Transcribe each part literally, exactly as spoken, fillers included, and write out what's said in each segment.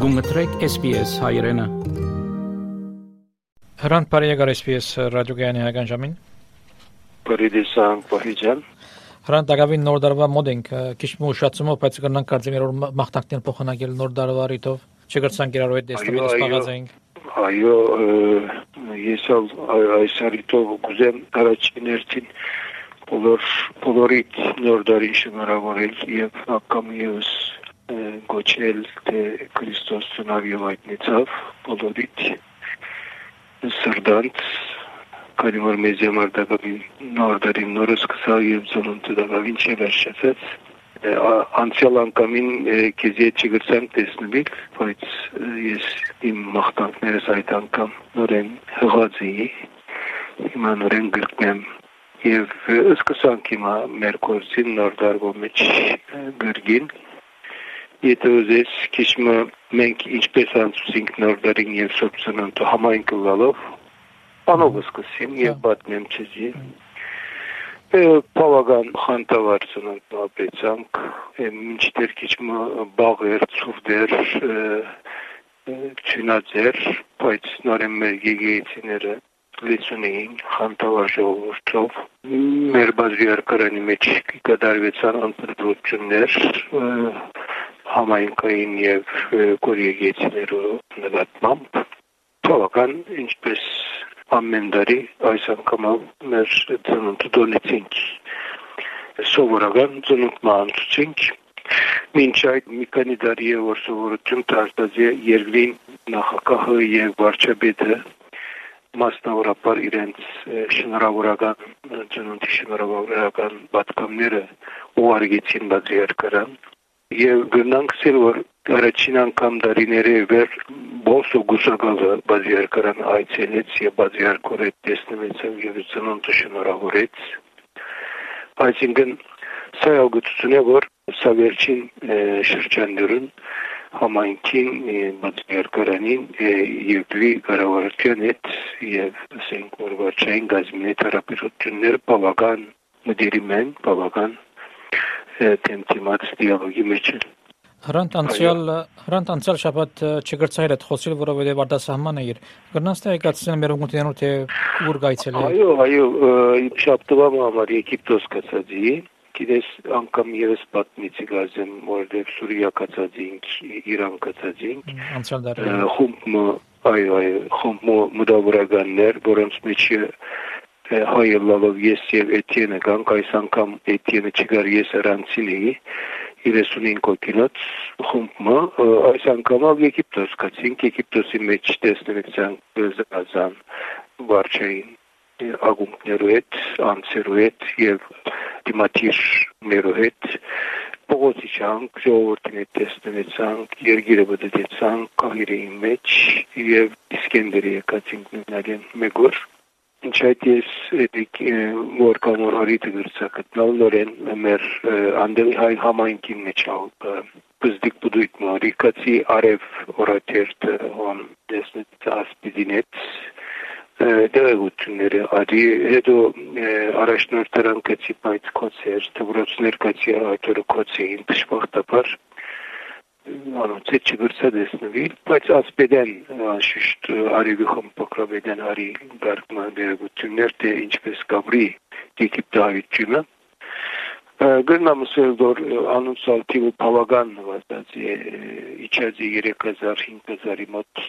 Գումտրեք S B S հայրենը։ Հրանտ բարեկարգ S B S ռադիոգյանի հայկական ժամին։ Բարեդեսան Պահիջան։ Հրանտ ագավին նոր դարվա մոդենք քիչ մուշացումով բայց կգնանք կարծեմ մախտակներ փոխանակել նոր դարվարիտով չգրցանք իրար հետ դեստամից պաղածենք։ Այո, ես այս արիտով կուզեմ առաջիներցին բոլոր բոլորիդ նոր դարին շնորհավորել եւ ակամ եւս գոչել թե Քրիստոս ծնավ այդնիցավ բոլորիդ սրդանց քանի որ մեզ համար դակավին նոր դարին նորս կսալ եւ ծնունդը դակավին չվերշեցեց անցյալ անգամին քեզի չգրցանք տեսնվել բայց ես իմ մախտանքներս այդ անգամ նորեն հղացի հիմա նորեն գրկնեմ եւ սկսանք հիմա մեր կորսին նոր դարվո մեջ գրգին Եթե ուզես քիչմը մենք ինչպես անցուցինք նոր դարին եւ սոբսոնանտո համայն կլալով անով սկսեմ եւ պատմեմ չեզի Պավագան խանտավար ծնանտո ապրեցանք մինչդեռ քիչմը բաղեր ծուրդեր չունածեր բայց նորեն մեր գեգեիցիները լեցուն էին խանտավար ժողովուրդով մեր բաժիարկարանի մեջ կդարվեցան անպրդություններ համայնքային եւ կորեգեցիներով նկատմամբ բավական ինչպես ամեն տարի այս անգամ մեր ծնունդը դոնեցինք սովորական ծնունդման ցուցինք մինչ այդ մի քանի տարի է որ սովորություն դարձած է երկրին նախագահը եւ վարչապետը մասնավորապես իրենց շնորհավորական ծնունդի շնորհավորական պատկամները ուղարկեցին բաժիարկարան Եվ գնանք սել որ առաջին անգամ դարիների վեր բոսո գուսակալը բաժիարկարան այցելեց եւ բաժիարկորը տեսնվեց եւ ծնունդը շնորհավորեց այսինքն սա ողջունե որ սա վերջին շրջաններուն համայնքին բաժիարկարանին երկրի կառավարության հետ եւ ասենք որ վարչային գազմինի տարապետությունները բավական մդերիմ են բավական տեմտիմաց դիալոգի մեջ է։ Հրանտ անցյալ հրանտ անցյալ շաբաթ չգրցայր այդ խոսել, որովհետև արտասահման է իր։ Գնացте եկածին մեր ունկնդիրներու թե ուր գայցել է։ Այո, այո, շաբթվա համար Եգիպտոս կացածի, գիտես անգամ եւս պատմիցի գազեմ, որովհետև Սուրիա կացածին, Իրան կացածին։ Անցյալ դարի։ Խումբ, այո, այո, խումբ մդավուրականներ, որոնց մեջ հայելալով ես եւ Էթիենը կանք այս անգամ Էթիենը չգար ես առանցին էի երեսունհինգ հոգինոց խումբը այս անգամ Եգիպտոս կացինք Եգիպտոսի մեջ տեսնվեցանք զազան վարչային ագունքներու հետ անցերու հետ եւ դիմատիրներու հետ փողոցի շանք ժողովրդին հետ տեսնվեցանք երգիրը բդեցանք կահիրեի մեջ եւ Իսկենդերի եկացինք նույնալեն մեգոր Ինչ այդ ես որ կամոր հարիթը գրծակտնալ նորեն մեր անդելի հայ համայնքին մեջ բզդիկ բուդույթ մարիկացի արև որատերտ հոն դեսնից ասպիդինեց դեղությունները արի հետո առաջնորդարան կացի պայց կոցեր թվրոցներ կացի այդորը կոցեին պշպախտապար անոնց է չգրծա դեսնվիլ, բայց ասպեդեն շիշտ արիվի խմպոկրավեդեն արի գարկման բերագություններ, թե ինչպես կաբրի Եգիպտահայությունը։ Գրնամսել որ անոնց ալթիվը պավագան նվազած է, իչազի երեք հազար, հինգ հազարի մոտ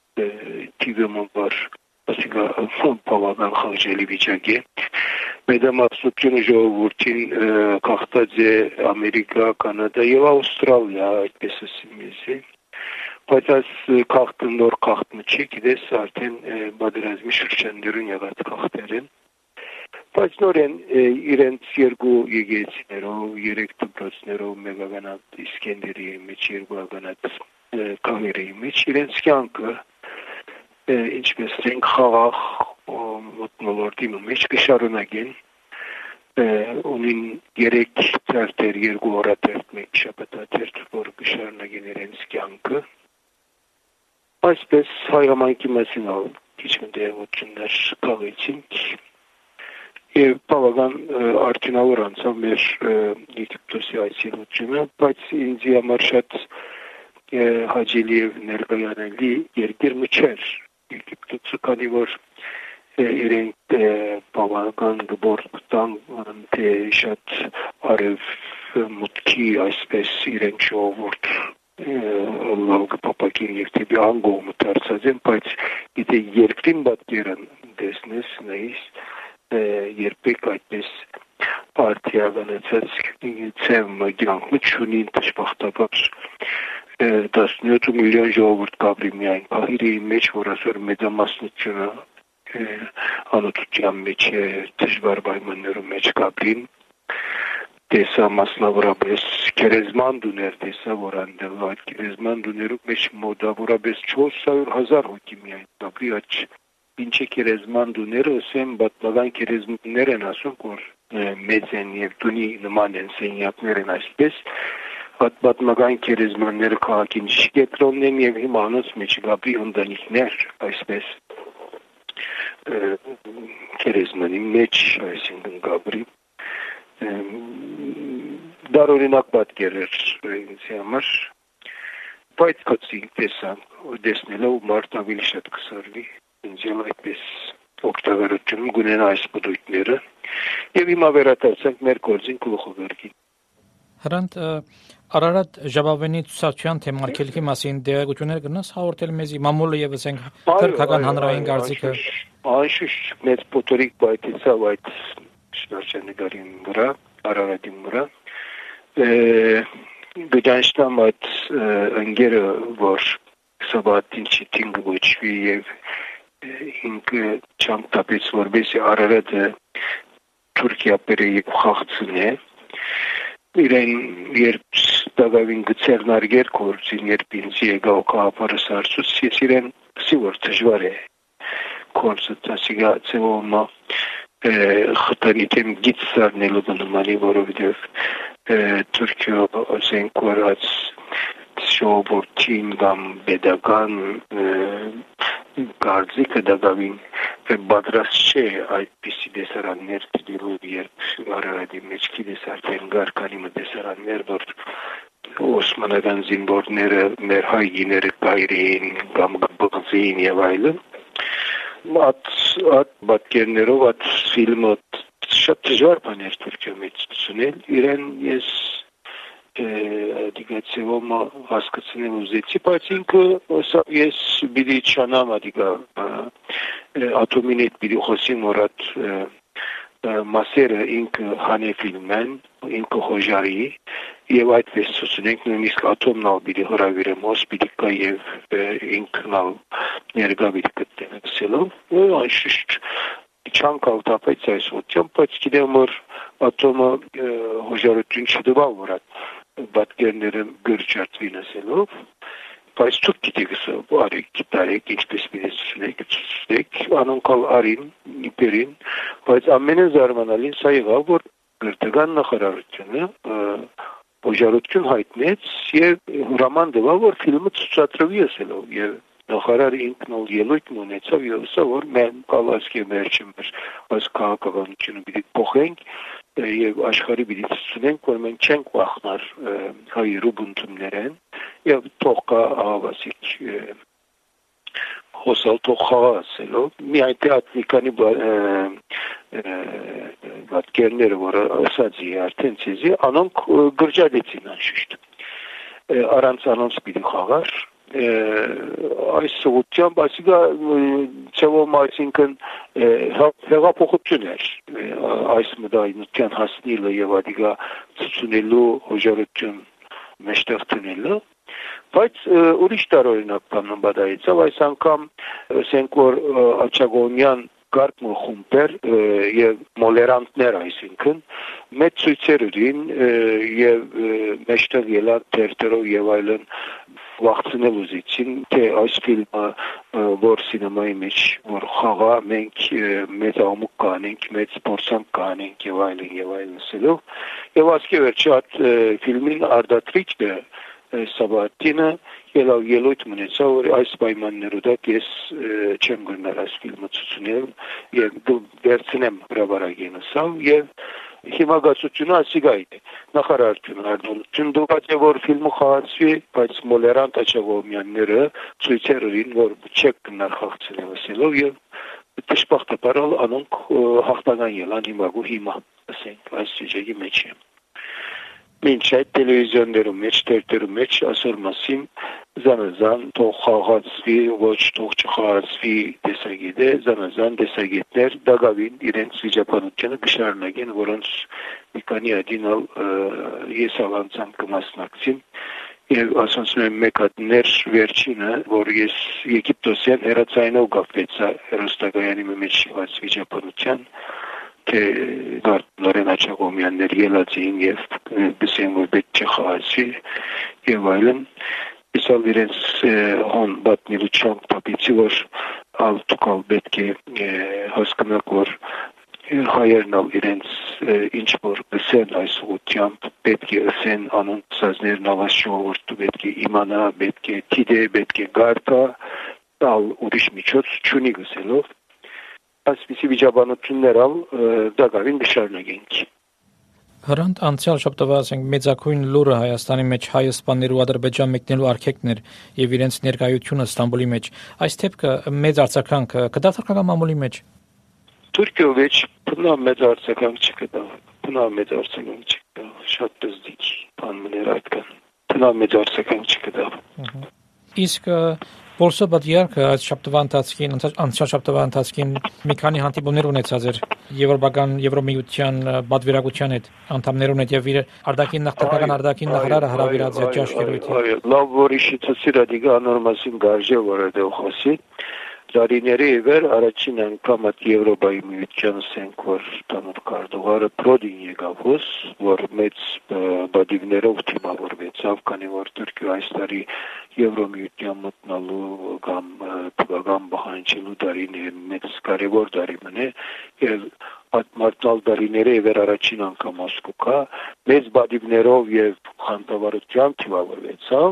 թիվը մոբար, ասիկա պավագան խաղջելի վիճակ է։ Մեդամասությունը ժողովուրդին կախտած է Ամերիկա, Կանադա եւ Ավստրալիա, այդպես ասիմիզի։ Բայց այս կախտը նոր կախտը չի, գիտես արդեն բادرազմի շրջաններուն եղած կախտեր են։ Բայց նորեն իրենց երկու եկեղեցիներով, երեք դպրոցներով մեգագանատ Իսկենդերի մեջ երկու ագանատ կահիրեի մեջ իրենց կյանքը ինչպես ենք խաղաղ մոտնոլորտի մեջ կշարունակեն ունին երեք ծարտեր երկու օրատերտ մեկ շաբաթաթերթ որ կշարունակեն իրենց կյանքը այսպես հայ համայնքի մասին քիչ մտերմություններ կավեցինք եւ բավական արդյունավետ անցավ մեր Եգիպտոսի այցելությունը բայց ինձ համար շատ հաջելի է ներկայանալի երկիր մչեր Եգիպտոսը քանի որ իրենք բավական գործտան թե շատ արև մուտքի այսպես իրենք ժողովուրդ լավ պապակին եւ տիպի անգոմ դարձած են բայց եթե երկրին պատկերն դեսնես նայես երբեք այդպես արդիականացած ցեմ գյանքը չունին դժբախտաբար տասնյոթ միլիոն ժողովուրդ կապրի միայն բաղիրի մեջ որ ասոր մեծամասնությունը անօթության մեջ է դժվար պայմաններում մեջ կապրին տեսա մասնավորապես քերեզման դուներ տեսա որ անդել այդ քերեզման դուներու մեջ մոտավորապես չորս հարյուր հազար հոգի միայն կապրի աչ ինչ է քերեզման դուները ասեմ բատմական քերեզմաններ են ասում որ մեծ են եւ դունի նման են սենյակներ են այսպես Այդ պատմական քերեզմանները քաղաքին շկետրոնն են եւ հիմա անոնց մեջ գաբի ընտանիքներ այսպես քերեզմանի մեջ այսինքն գաբրի դարօրինակ պատկերներ ինձ համար բայց կցին տեսան դեսնելով մարդ ավելի շատ կսարվի ինձ այդպես օգտագործում գունեն այս պրոյեկտները եւ հիմա վերադարձանք մեր գործին գլխովերգին Հրանտ Արարատ Ժաբավենի ցուցակցության թեմարկելքի մասին դերակցություններ կնաս հաղորդել մեզի մամուլը եւ ասենք քրթական հանրային գարցիկը Անշուշտ մեծ պոտորիկ բայտեցավ այդ շնորհչնգարին վրա Արարատի վրա գտանշտամ այդ ընկերը որ սաբատին չտինգ ոչվի եւ ինքը չամտապից որբեսի Արարատը Թուրքիա բերեի խաղցն է իրեն երբ դավին գծերնարգեր կորցին երբ ինձ եկավ կապարը սարսուց ես իրեն սիվոր դժվար է կորցը տասիգա ծևոմա խտանիտեմ գիծ սարնելու բնումանի որովհետև Թուրքիա ասենք կորած շոբորտին կամ բեդական գարձիկը դավին բադրաս չէ այդպիսի դեսարաններ դիլու երբ Արարատի մեջ կիդեսարտեն գարկանի մտեսարաններ որ Օսմանական զինվորները մեր հայիները կայրին կամ գբղզին եւ այլն at at պատկերներով at ֆիլմը շատ դժվար բաներ Թուրքիա մեջ ցուցնել իրեն ես դիգացիոմ հասկացնեմ ուզեցի բայց ինքը սա ես բիդի չանամ դիգա ատոմին հետ բիդի խոսիմ որատ մասերը ինքը հանե ֆիլմեն ինքը խոժարի եւ այդպես ցուցնենք նույնիսկ ատոմնալ բիդի հրավիրեմ հոսպիտիկա եւ ինքնալ ներգա բիդի կտենսելով ու անշուշտ չանկալ տապեց այս ոչմ բայց գիտեմ որ ատոմը հոժարություն չդվա որատ պատկերները գրճատվին ասելով բայց ցույց գիտեքսը բարի տարի ինչպես պիտի ցուցեք անոնքալ արին իպերին բայց ամենը զարմանալին սա եղավ որ գրտական նախարարությունը հոժարություն հայտնեց եւ հրաման տվավ որ ֆիլմը ցուցադրվի ասելով եւ նախարարը ինքնալ ելույթ ունեցավ եւ ասա որ մենք կալասկի վերջին այս քաղաքականությունը պիտի փոխենք եւ աշխարհի պիտի ցուցենք որ մենք չենք վախնար հայերու բունտումներեն եւ թողկա ավասիկ հոսալ թողասելով մի այդ էթնիկանի պատկերները որ ասացի արդեն ցեզի անոնք գրճադեցին անշուշտ առանց անոնց պիտի խաղար այս սուտյամ ասիգա ցեվում այսինքն հեղափոխություն էր այս մդայնության հասնիլը եւ ադիգա ցուցունելու հոժարություն մեջտեղ տնելը բայց ուրիշ տարօրինակ բան բադայեցավ այս անգամ ասենք որ Աչագոնյան գարկմը խումբեր եւ մոլերանտներ այսինքն մեծ ցույցեր ունին եւ մեջտեղ ելան տերտերով եւ այլն վախցնել ուզեցին թե այս ֆիլմը որ սինեմայի մեջ որ խաղա մենք մեծ ամուկ կանենք մեծ փորձանք կանենք եւ այլն եւ այլն ասելով եւ ասկի վերջի այդ ֆիլմին արդատրիչը Սաբատինը ելավ ելույթ մնացավ որ այս պայմաններով ես չեմ գնալ այս ֆիլմը ցուցնել եւ վերցնեմ հրավարագին ասավ եւ Հիմա գացությունը ասիգային է նախարարությունը արտոնություն դուք որ ֆիլմը խաղացվի բայց մոլերանտ աչավոմյանները ցույցերին որ չեք կնարխացնել ասելով եւ դժբախտաբար անոնք հաղթական ելան հիմա հիմա ասենք այս շրջանի մեջ է Մինչ այդ տելևիզիոններում մեջ, տերտերում մեջ ասոր մասին զանազան թող խաղացվի, ոչ թող չխաղացվի տեսագետ է, զանազան տեսագետներ դակավին իրենց վիճականությունը կշարունակեն, որոնց մի քանի adinal ես ավանցան կմասնակցին եւ ասացում եմ մեկ հատ ներ վերջինը, որ ես Եգիպտոսյան հերացայինով գաղվեցա հերոստակայանի մեջ շիված վիճականության թե Լորեն Աչակոմյաններ ելածին եւ բսեն որ պետք է խաղացի եւ այլն իսալ իրենց հոն բատնելու չանք տապիցի որ ալտուկալ պետք է հասկանաք որ հայերն ալ իրենց ինչ որ բսեն այս ուղությամբ պետք է ասեն անոնց սազներն ավաս ժողովուրդը պետք է իմանա պետք է տիդե պետք է գարտա տալ ուրիշ միջոց չունի գսելով Այսպիսի վիճաբանություններ ալ դակավին կշարունակենք։ Հրանտ անցյալ շաբթվա ասենք մեծակույն լուրը Հայաստանի մեջ հայ իսպաներու Ադրբեջան մեկնելու արգելքներ եւ իրենց ներկայությունը Ստամբուլի մեջ։ Այս թեփքը մեծ արձագանք կդարձական մամուլի մեջ։ Թուրքիո մեջ բնավ մեծ արձագանք չկա։ Բնավ մեծ արձագանք չկա։ Շատ դժդիկ բան մներ այդքան։ Բնավ մեծ արձագանք չկա։ Իսկ Պոլսո պատիարքը այս շաբթվա ընթացքին անցյալ շաբթվա ընթացքին մի քանի հանդիպումներ ունեցած էր Եվրոպական Եվրոմիության բادرվիրակության հետ անդամներուն հետ եւ իր արտաքին նախտական արտաքին նախարարը հրավիրած է ճաշկերույթի։ Այո, լավ որի շիցի ռադիկա անորմասին գարժե որը դե խոսի Դարիների վեր առաջին անգամ at Եվրոպայի միության սենքոր տանուր կարդողարը պրոդին եկավոս, որ մեծ բադիվներով թիմավորվեցավ, քանի որ Թուրքիա այս տարի Եվրոմիության մտնալու կամ թվական բանջելու տարին է մեծ կարևոր տարին է եւ մարտալ դարիները վեր առաջին անգամ Մոսկվա մեծ բադիվներով եւ խանդավառությամբ թիմավորվեցավ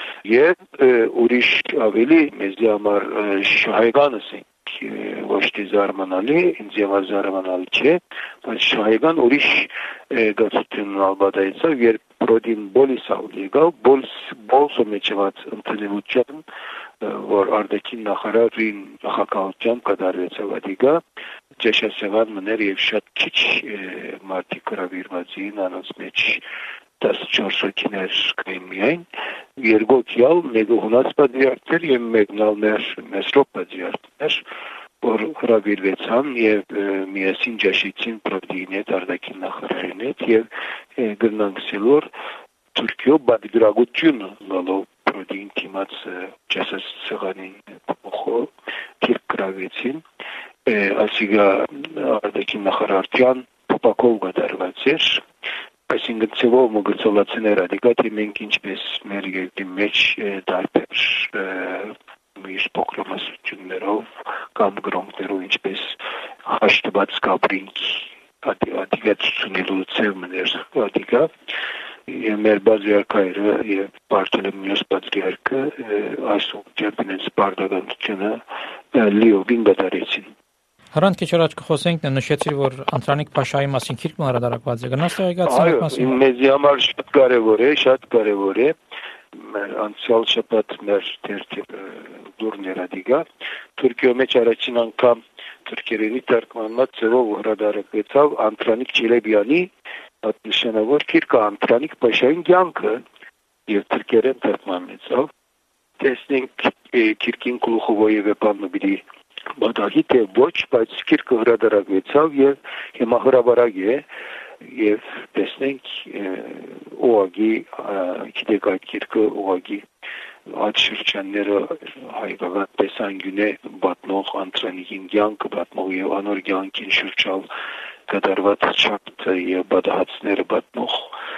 եւ ուրիշ ավելի մեզի համար շահեգանս ոչ թե զարմանալի, ինձ եւ զարմանալի չէ, բայց շահեգան ուրիշ գացությունն ալբադայցավ, երբ պրոդին բոլիսավ եկավ, բոլս բոլսը մեջված ընդունելության, որ արդակին նախարարին նախակահությամբ կդարվեցավ ադիգա, ճաշասեղան մներ եւ շատ քիչ մարդիկ հրավիրվածին անոնց մեջ տասնչորս հոգիներ կային միայն, երկոքյալ մեկը հունաց պատվիրակներ եւ մեկն ալ մեր Մեսրոպ պատվիրակներ, որ հրավիրվեցան եւ միասին ճաշեցին պրոդին հետ արդակին նախարարին հետ եւ գնանքսելով Թուրքիո բادرագությունը լալով պրոդին թիմած ճաշասեղանին փոխով թիրքրավեցին ասիգա արդակին նախարարության փոփակով գդարված էր Այսինքն ծովով մգրծոլացներ ադիկատի մենք ինչպես մեր երկրի մեջ դարբեր միշտ փոքրամասնություններով կամ գրոնքներով ինչպես հաշտված կապրինք ադիկացությունելու ծև մներ ադիկա եւ մեր բادرյակայրը եւ Բարտոլոմեոս պատրիարքը այս ուղղությամբ սպարտականությունը լիովին գտարեցին Հրանտ քիչ առաջ կխոսենք նշեցիր որ Անտրանիկ Փաշայի մասին քիրքն հրադարակված է գնաց տեղեկացնեք մասին Այո, մեզ համար շատ կարևոր է, շատ կարևոր է մեր անցյալ շաբաթ մեր թերթի դուրներ ադիգա Թուրքիո մեջ առաջին անգամ թուրքերենի թարգմանված ծովով հրադարակվեցավ Անտրանիկ Չելեբյանի նշանավոր քիրքը Անտրանիկ Փաշային կյանքը եւ թուրքերեն թարգմանվեցավ տեսնենք քիրքին գլուխովոյ վեպանուբիդի Բադահի թե ոչ, բայց քիրքը հրադարակվեցավ եւ հիմա հրաբարակ է եւ տեսնենք օագի գիտեք այդ քիրքը օագի այդ շրջանները հայկական տեսանկյունե բատնող Անտրանիկին կյանքը բատնող եւ անոր կյանքին շրջալ կատարված չափը եւ բադահացները բատնող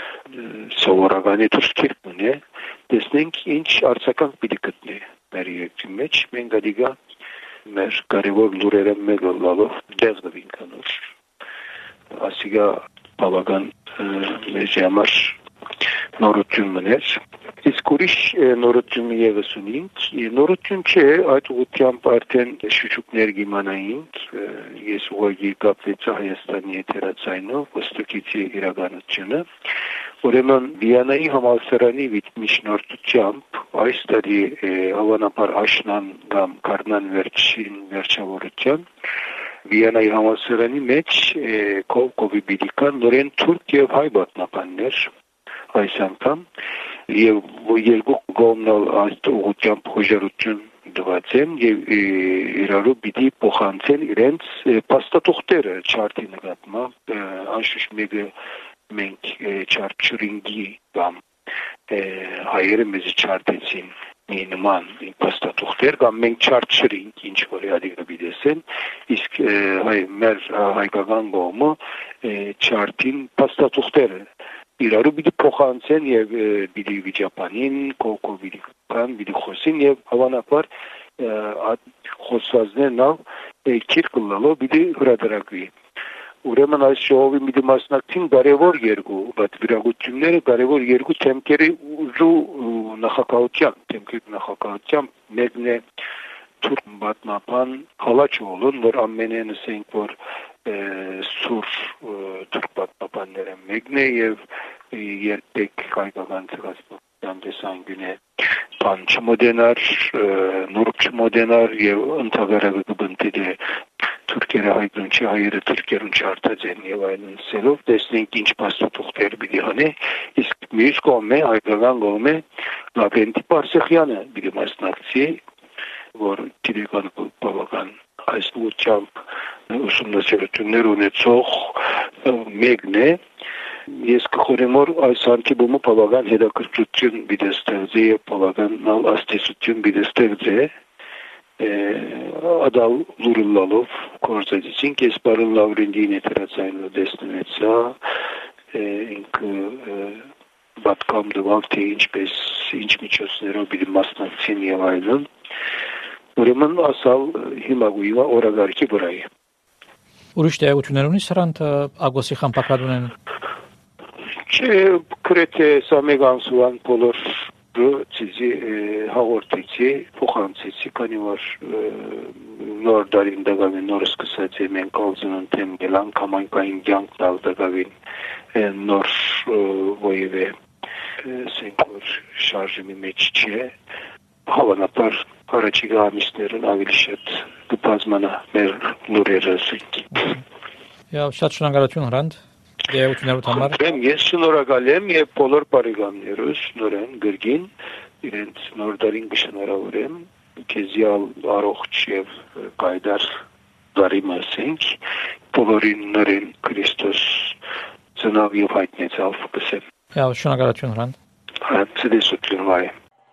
սովորականի դուրսքիրքն է տեսնենք ինչ արձական պիտի գտնի մեր երկրի մեջ մենք ադիգա մեր կարևոր լուրերը մեկը լալով դեղնվին կանոր ասիգա բավական մեզ համար նորություն մներ։ Իսկ ուրիշ նորություն եւս ունենք, նորություն չէ, այդ ուղղությամբ արդեն շուչուկներ կիմանայինք, ես ուղղակի կապվեցա Հայաստանի եթերացայնով, ոստիկիցի իրականությունը, ուրեմն Վիեննայի համալսարանի միջնորդությամբ այս տարի հավանաբար աշնան կամ գարնան վերջին վերջավորության Վիեննայի համալսարանի մեջ կողմի բիդիկան նորեն թուրք եւ հայ պատմականներ այս անգամ եւ երկու կողմնալ այս ուղղությամբ հոժարություն դվածեն եւ իրարու պիտի փոխանցեն իրենց փաստաթուղթերը չարտի նկատմամբ անշուշտ մեկը մենք չարչրինգի կամ հայերը մեզ չարտեցին մի նման փաստաթուղթեր կամ մենք չարչրինք ինչ որ ադիգը բիդեսեն իսկ հայ մեր հայկական կողմը չարտին փաստաթուղթերը իրարու պիտի փոխանցեն եւ պիտի վիճապանին կոկովիդիկան պիտի խոսին եւ հավանաբար խոսվածներն ալ քիրկլալով պիտի հրադարակվի ուրեմն այս շոուի մի մասնակցին կարևոր երկու բայց վիրագությունները կարևոր երկու թեմքերի ուժու նախակահության թեմքերի նախակահության մեկն է թուրք պատմական հալաչոլուն որ ամենեն ասենք որ սուր թուրք պատմականները մեկն է եւ երբեք հայկական ցեղասպանության տեսանկյուն է բան չմոդենար նուրբ չմոդենար եւ ընդհանրապես կբնտի Թուրքերը հայտնի չի հայերը թուրքերուն չարտածեն եւ այլն սելով տեսնենք ինչ փաստաթուղթեր պիտի հանի իսկ մյուս կողմը հայկական կողմը Լավրենտի Պարսեխյանը պիտի մասնակցի որ տիրական բավական այս ուղղությամբ ուսումնասիրություններ ունեցող մեկն է ես կխորեմ որ այս արկիբումը բավական հետաքրքրություն պիտի ստեղծի եւ բավական աստեցություն պիտի ստեղծի Adal Lurullalov կորզեցինք ես բարոն Լավրենտին եթերացայինը դեսնվեցա ինքը բատկամ դվալ թե ինչպես ինչ միջոցներով պիտի մասնակցին եւ այլն ուրեմն ասալ հիմա գույվա օրագարկի վրա է Ուրիշ տեղություններ ունի սրանտ ագոսի խամպակադունեն Չէ կրեթե սամեգանսուան բոլոր Ցիզի հաղորդեցի, փոխանցեցի, քանի որ նոր դարին դակավին նոր սկսած է մենք ալզուն թեմ գելան կամանկային կյանք տալ դակավին նոր ոյվե սենքոր շարժիմի մեջ չէ հավանաբար առաջիկա ամիսներն ավելի շատ կբազմանա մեր լուրերը սենքի Եվ շատ շնորհակալություն Հրանտ Դեություններուտ համար Ես շնորհակալ եմ եւ բոլոր բարեկամներուս նորեն գրգին իրենց նոր դարին կշնորհավորեմ քեզիալ առողջ եւ կայդար դարի մասենք բոլորին նորեն Քրիստոս ծնավ եւ հայտնեցավ կսեմ Եվ շնորհակալություն Հրանտ Հրացեդեսություն վայ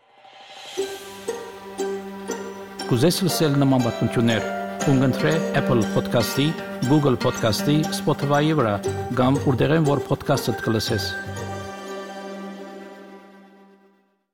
Կուզես լսել նման բանություններ Ունգընտրե Apple Podcast-ի, Google Podcast-ի, Spotify-ի վրա, կամ որտեղեն որ podcast-ըդ կլսես։